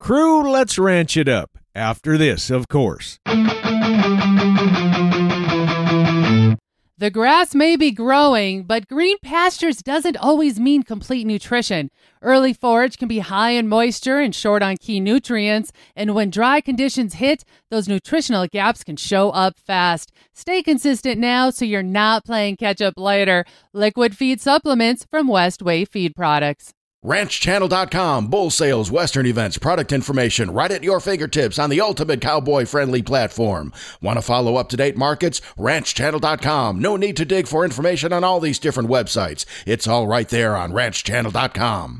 Crew, let's ranch it up. After this, of course. The grass may be growing, but green pastures doesn't always mean complete nutrition. Early forage can be high in moisture and short on key nutrients, and when dry conditions hit, those nutritional gaps can show up fast. Stay consistent now so you're not playing catch up later. Liquid feed supplements from Westway Feed Products. RanchChannel.com, bull sales, western events, product information, right at your fingertips on the ultimate cowboy-friendly platform. Want to follow up-to-date markets? RanchChannel.com. No need to dig for information on all these different websites. It's all right there on RanchChannel.com.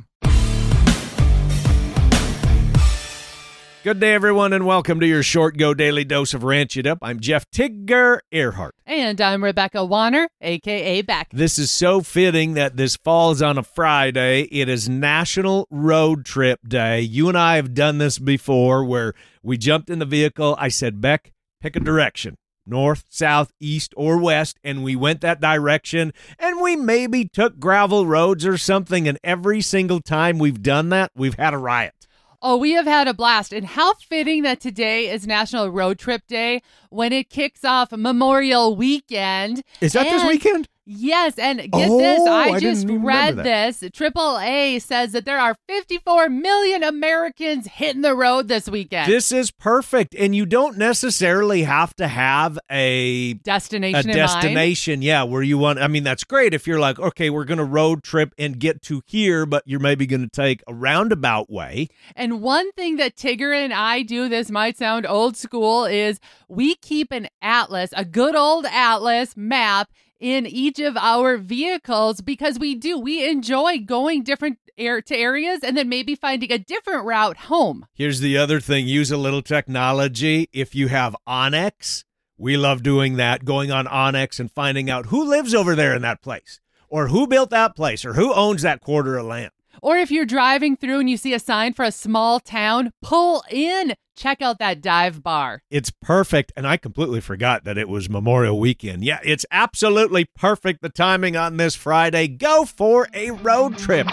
Good day, everyone, and welcome to your Short Go Daily Dose of Ranch It Up. I'm Jeff Tigger Earhart. And I'm Rebecca Warner, a.k.a. Beck. This is so fitting that this falls on a Friday. It is National Road Trip Day. You and I have done this before where we jumped in the vehicle. I said, Beck, pick a direction. North, south, east, or west, and we went that direction, and we maybe took gravel roads or something, and every single time we've done that, we've had a riot. Oh, we have had a blast. And how fitting that today is National Road Trip Day when it kicks off Memorial Weekend. Is that this weekend? Yes, and get this, I just read this. AAA says that there are 54 million Americans hitting the road this weekend. This is perfect, and you don't necessarily have to have a destination, yeah, where you want. I mean, that's great if you're like, okay, we're going to road trip and get to here, but you're maybe going to take a roundabout way. And one thing that Tigger and I do, this might sound old school, is we keep an atlas, a good old atlas map in each of our vehicles because we enjoy going different to areas and then maybe finding a different route home. Here's the other thing. Use a little technology. If you have Onyx, we love doing that, going on Onyx and finding out who lives over there in that place or who built that place or who owns that quarter of land. Or if you're driving through and you see a sign for a small town, pull in. Check out that dive bar. It's perfect, and I completely forgot that it was Memorial Weekend. Yeah, it's absolutely perfect, the timing on this Friday. Go for a road trip,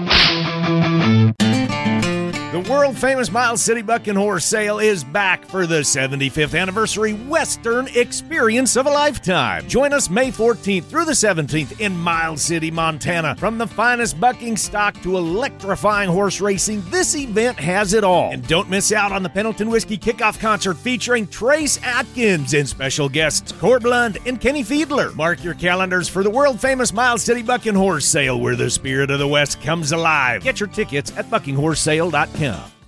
y'all. The world-famous Miles City Bucking Horse Sale is back for the 75th anniversary Western experience of a lifetime. Join us May 14th through the 17th in Miles City, Montana. From the finest bucking stock to electrifying horse racing, this event has it all. And don't miss out on the Pendleton Whiskey Kickoff Concert featuring Trace Atkins and special guests Cord Lund and Kenny Fiedler. Mark your calendars for the world-famous Miles City Bucking Horse Sale, where the spirit of the West comes alive. Get your tickets at buckinghorsesale.com.